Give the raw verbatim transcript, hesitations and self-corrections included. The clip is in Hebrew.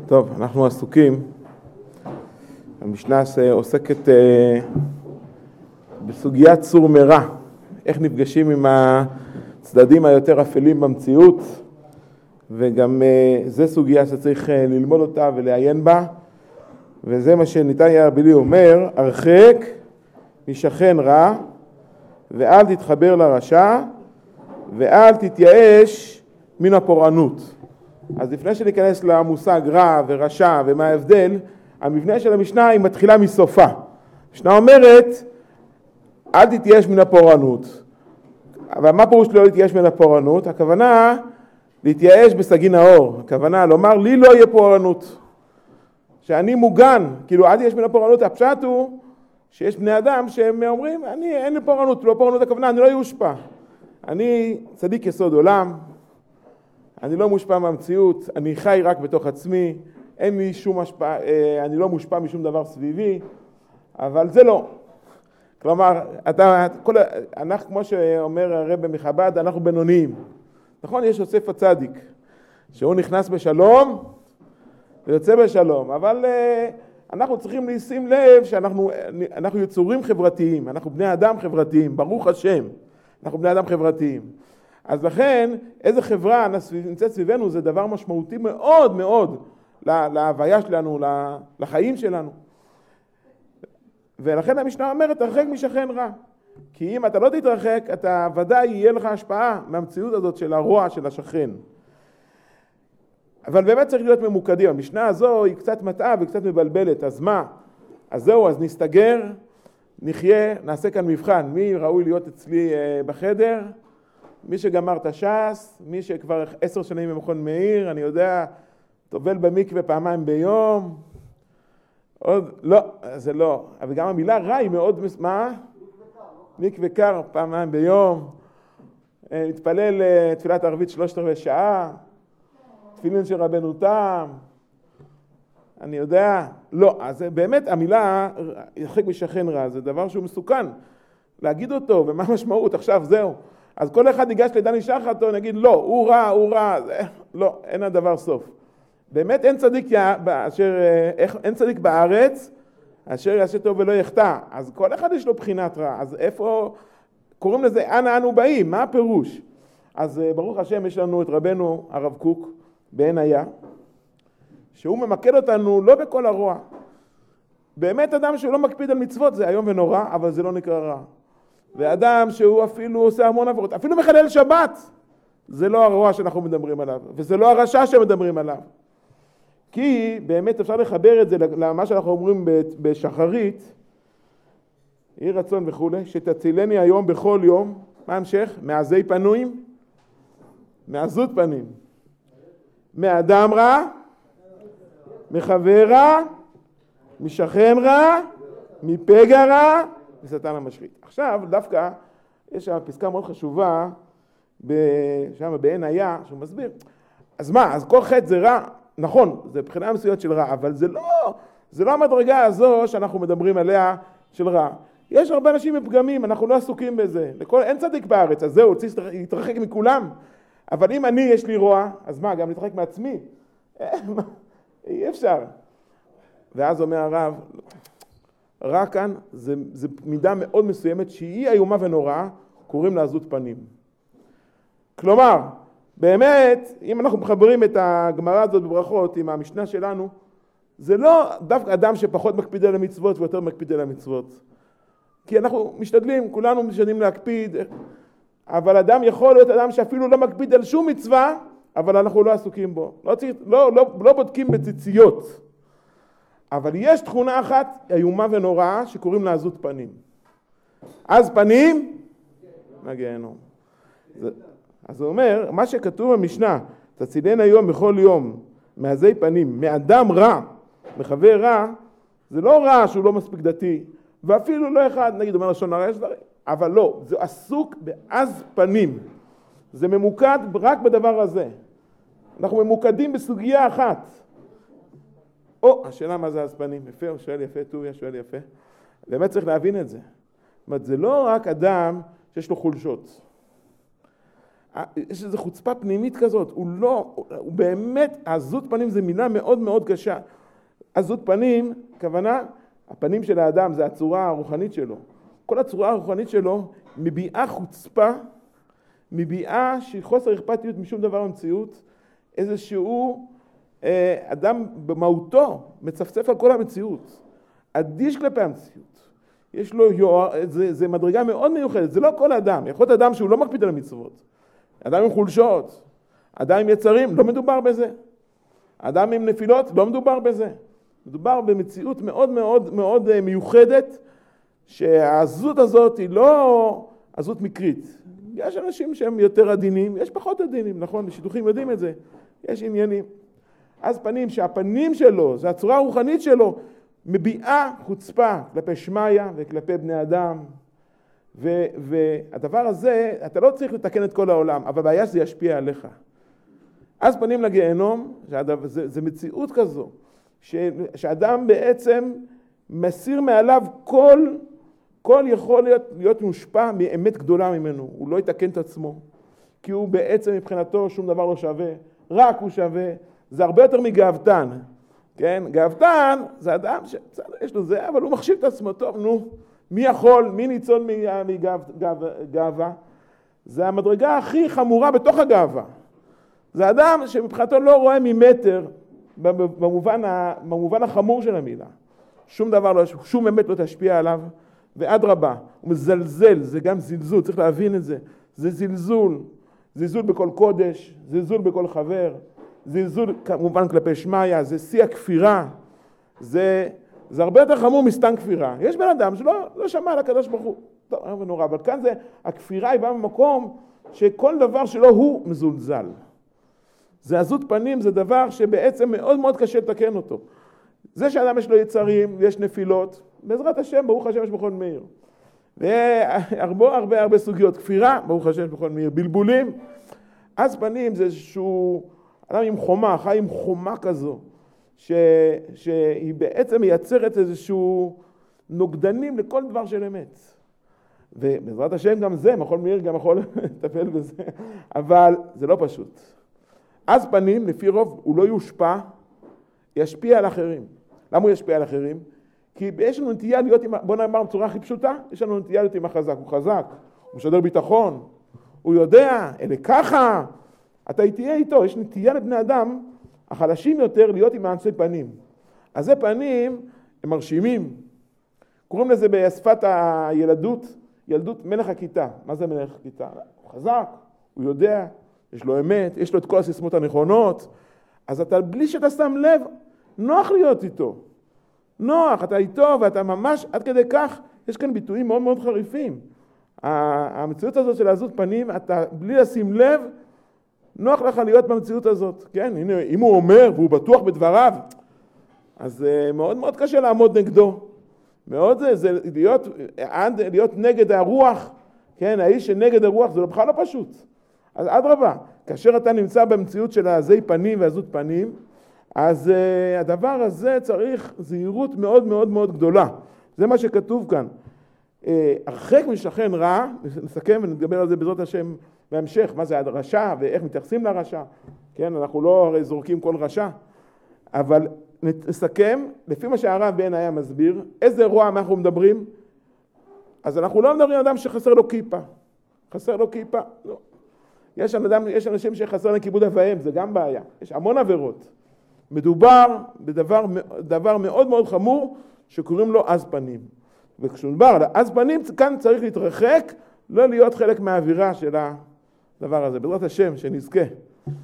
טוב, אנחנו עסוקים. המשנה עוסקת בסוגיית סור מרע. איך נפגשים עם הצדדים היותר אפלים במציאות, וגם זה סוגיה שצריך ללמוד אותה ולעיין בה, וזה מה שניתניה הרבילי אומר, הרחק משכן רע, ואל תתחבר לרשע, ואל תתייאש מן הפורענות. אז לפני שניכנס למושג רע ורשע ומה ההבדל, המבנה של המשנה היא מתחילה מסופה. המשנה אומרת, אל תתייאש מן הפורענות. אבל מה פירוש לא להתייאש מן הפורענות? הכוונה להתייאש בסגין האור. הכוונה לומר, לי לא יהיה פורענות. שאני מוגן, כאילו אל תתייאש מן הפורענות. הפשט הוא שיש בני אדם שהם אומרים, אני אין לי פורענות, לא פורענות הכוונה, אני לא יושפע. אני צדיק יסוד עולם, אני לא מושפע מהמציאות, אני חי רק בתוך עצמי, אין לי שום השפעה, אני לא מושפע משום דבר סביבי, אבל זה לא. כלומר, אתה, כל, אנחנו, כמו שאומר הרב מחב"ד, אנחנו בינוניים. נכון, יש יוסף הצדיק, שהוא נכנס בשלום ויוצא בשלום, אבל אנחנו צריכים לשים לב שאנחנו אנחנו יצורים חברתיים, אנחנו בני אדם חברתיים, ברוך השם, אנחנו בני אדם חברתיים. אז לכן, איזה חברה נמצאת סביבנו זה דבר משמעותי מאוד מאוד להוויה שלנו, לחיים שלנו. ולכן המשנה אומרת, תרחק משכן רע. כי אם אתה לא תתרחק, אתה ודאי יהיה לך השפעה מהמציאות הזאת של הרוע של השכן. אבל באמת צריך להיות ממוקדים. המשנה הזו היא קצת מטעה וקצת מבלבלת. אז מה? אז זהו, אז נסתגר, נחיה, נעשה כאן מבחן. מי ראוי להיות אצלי בחדר? מי שגמר את הש"ס, מי שכבר עשר שנים במכון מאיר, אני יודע, טובל במקווה פעמיים ביום. עוד, לא, זה לא. אבל גם המילה רע היא מאוד, מה? מקווה קר פעמיים ביום. מתפלל תפילת ערבית שלושת רבעי שעה. תפילין של רבנו תם. אני יודע, לא. אז באמת המילה ירחק משכן רע, זה דבר שהוא מסוכן. להגיד אותו, ומה המשמעות? עכשיו זהו. אז כל אחד ניגש לדני שחטו, נגיד לא, הוא רע, הוא רע, זה, לא, אין הדבר סוף. באמת אין צדיק, אשר, אין צדיק בארץ, אשר יעשה טוב ולא יחטא. אז כל אחד יש לו בחינת רע. אז איפה, קוראים לזה, אנה אנו באים, מה הפירוש? אז ברוך השם יש לנו את רבנו הרב קוק, בעין היה, שהוא ממקד אותנו לא בכל הרוע. באמת אדם שהוא לא מקפיד על מצוות זה היום ונורא, אבל זה לא נקרא רע. ואדם שהוא אפילו עושה המון עברות, אפילו מחלל שבת, זה לא הרוע שאנחנו מדברים עליו, וזה לא הרשע שמדברים עליו. כי באמת אפשר לחבר את זה למה שאנחנו אומרים בשחרית, יהי רצון וכו', שתצילני היום בכל יום, מה המשך? מעזי פנויים, מעזות פנים, מאדם רע, מחבר רע, משכן רע, מפגע רע, משטן המשחית. עכשיו, דווקא, יש שם פסקה מאוד חשובה, שם בעין היה, שהוא מסביר. אז מה, אז כל חטא זה רע, נכון, זה בחינה מסוימת של רע, אבל זה לא, זה לא המדרגה הזו שאנחנו מדברים עליה של רע. יש הרבה אנשים מפגמים, אנחנו לא עסוקים בזה. לכל, אין צדיק בארץ, אז זהו, צריך להתרחק מכולם. אבל אם אני, יש לי רוע, אז מה, גם להתרחק מעצמי? אי אפשר. ואז אומר הרב, רע כאן זה, זה מידה מאוד מסוימת שהיא איומה ונוראה, קוראים לה עזות פנים. כלומר, באמת, אם אנחנו מחברים את הגמרא הזאת בברכות עם המשנה שלנו, זה לא דווקא אדם שפחות מקפיד על המצוות ויותר מקפיד על המצוות. כי אנחנו משתדלים, כולנו משתדלים להקפיד, אבל אדם יכול להיות אדם שאפילו לא מקפיד על שום מצווה, אבל אנחנו לא עסוקים בו. לא, לא, לא, לא בודקים בציציות. אבל יש תכונה אחת, איומה ונוראה, שקוראים לה עזות פנים. אז פנים, מהגיהנום. אז הוא אומר, מה שכתוב במשנה, תצילני היום בכל יום, מעזי פנים, מאדם רע, מחבר רע, זה לא רע שהוא לא מספיק דתי, ואפילו לא אחד, נגיד, אומר לשון הרע, יש דברים, אבל לא, זה עסוק בעז פנים. זה ממוקד רק בדבר הזה. אנחנו ממוקדים בסוגיה אחת. או, השאלה מה זה עז פנים, יפה, הוא שואל יפה, טוביה שואל יפה. באמת צריך להבין את זה. זאת אומרת, זה לא רק אדם שיש לו חולשות. יש איזו חוצפה פנימית כזאת, הוא לא, הוא באמת, עזות פנים זה מילה מאוד מאוד קשה. עזות פנים, כוונה, הפנים של האדם זה הצורה הרוחנית שלו. כל הצורה הרוחנית שלו מביעה חוצפה, מביעה שהיא חוסר אכפתיות משום דבר במציאות, איזשהו אה, אדם במהותו מצפצף על כל המציאות, אדיש כלפי המציאות. יש לו יואר, זה, זה מדרגה מאוד מיוחדת, זה לא כל אדם, יכול להיות אדם שהוא לא מקפיד על המצוות. אדם עם חולשות, אדם עם יצרים, לא מדובר בזה. אדם עם נפילות, לא מדובר בזה. מדובר במציאות מאוד מאוד מאוד מיוחדת, שהעזות הזאת היא לא עזות מקרית. יש אנשים שהם יותר עדינים, יש פחות עדינים, נכון? בשידוכים יודעים את זה. יש עניינים. אז פנים, שהפנים שלו, זה הצורה הרוחנית שלו, מביעה חוצפה כלפי שמיה וכלפי בני אדם. ו- והדבר הזה, אתה לא צריך לתקן את כל העולם, אבל בעיה שזה ישפיע עליך. אז פנים לגיהנום, זה, זה מציאות כזו, ש- שאדם בעצם מסיר מעליו כל, כל יכול להיות, להיות מושפע מאמת גדולה ממנו. הוא לא יתקן את עצמו, כי הוא בעצם מבחינתו שום דבר לא שווה, רק הוא שווה. זה הרבה יותר מגאוותן. כן? גאוותן זה אדם שיש לו זה, אבל הוא מחשיב את עצמו, טוב, נו, מי יכול, מי ניצול מגאווה? זה המדרגה הכי חמורה בתוך הגאווה. זה אדם שמבחינתו לא רואה ממטר, במובן, במובן החמור של המילה. שום דבר לא, שום אמת לא תשפיע עליו, ועד רבה, הוא מזלזל, זה גם זלזול, צריך להבין את זה. זה זלזול, זלזול בכל קודש, זלזול בכל חבר, זלזול כמובן כלפי שמיה, זה שיא הכפירה, זה, זה הרבה יותר חמור מסתם כפירה. יש בן אדם שלא לא שמע על הקדוש ברוך הוא, טוב, אבל נורא, אבל כאן זה, הכפירה היא באה במקום שכל דבר שלא הוא מזולזל. זה עזות פנים, זה דבר שבעצם מאוד מאוד קשה לתקן אותו. זה שאדם יש לו יצרים, יש נפילות, בעזרת השם, ברוך השם יש בכל מאיר. והרבה הרבה הרבה סוגיות, כפירה, ברוך השם יש בכל מאיר, בלבולים. אז פנים זה איזשהו אדם עם חומה, חי עם חומה כזו, ש, שהיא בעצם מייצרת איזשהו נוגדנים לכל דבר של אמת. ובעזרת השם גם זה, מכון מאיר גם יכול לטפל בזה, אבל זה לא פשוט. אז פנים, לפי רוב, הוא לא יושפע, ישפיע על אחרים. למה הוא ישפיע על אחרים? כי יש לנו נטייה להיות עם, בוא נאמר בצורה הכי פשוטה, יש לנו נטייה להיות עם החזק. הוא חזק, הוא משדר ביטחון, הוא יודע, אלה ככה, אתה תהיה איתו. יש נטייה לבני אדם, החלשים יותר, להיות עם האנשי פנים. אז זה פנים, הם מרשימים. קוראים לזה בשפת הילדות, ילדות מלך הכיתה. מה זה מלך הכיתה? הוא חזק, הוא יודע, יש לו אמת, יש לו את כל הסיסמות הנכונות. אז אתה, בלי שאתה שם לב, נוח להיות איתו. נוח, אתה איתו ואתה ממש, עד כדי כך, יש כאן ביטויים מאוד מאוד חריפים. המציאות הזאת של עזות פנים, אתה בלי לשים לב, נוח לך להיות במציאות הזאת. כן, הנה, אם הוא אומר והוא בטוח בדבריו, אז מאוד מאוד קשה לעמוד נגדו. מאוד זה, זה להיות, להיות נגד הרוח, כן, האיש שנגד הרוח, זה בכלל לא פשוט. אז עד רבה, כאשר אתה נמצא במציאות של עזי פנים ועזות פנים, אז uh, הדבר הזה צריך זהירות מאוד מאוד מאוד גדולה. זה מה שכתוב כאן. Uh, הרחק משכן רע, נסכם ונדבר על זה בעזרת השם בהמשך, מה זה הרשע ואיך מתייחסים לרשע. כן, אנחנו לא הרי זורקים כל רשע, אבל נסכם, לפי מה שהרב בן היה מסביר, איזה רוע אנחנו מדברים? אז אנחנו לא מדברים על אדם שחסר לו כיפה. חסר לו כיפה, לא. יש, אדם, יש אנשים שחסר להם כיבוד אב ואם, זה גם בעיה. יש המון עבירות. מדובר בדבר דבר מאוד מאוד חמור שקוראים לו עז פנים. וכשמדובר על עז פנים, כאן צריך להתרחק, לא להיות חלק מהאווירה של הדבר הזה. בעזרת השם, שנזכה.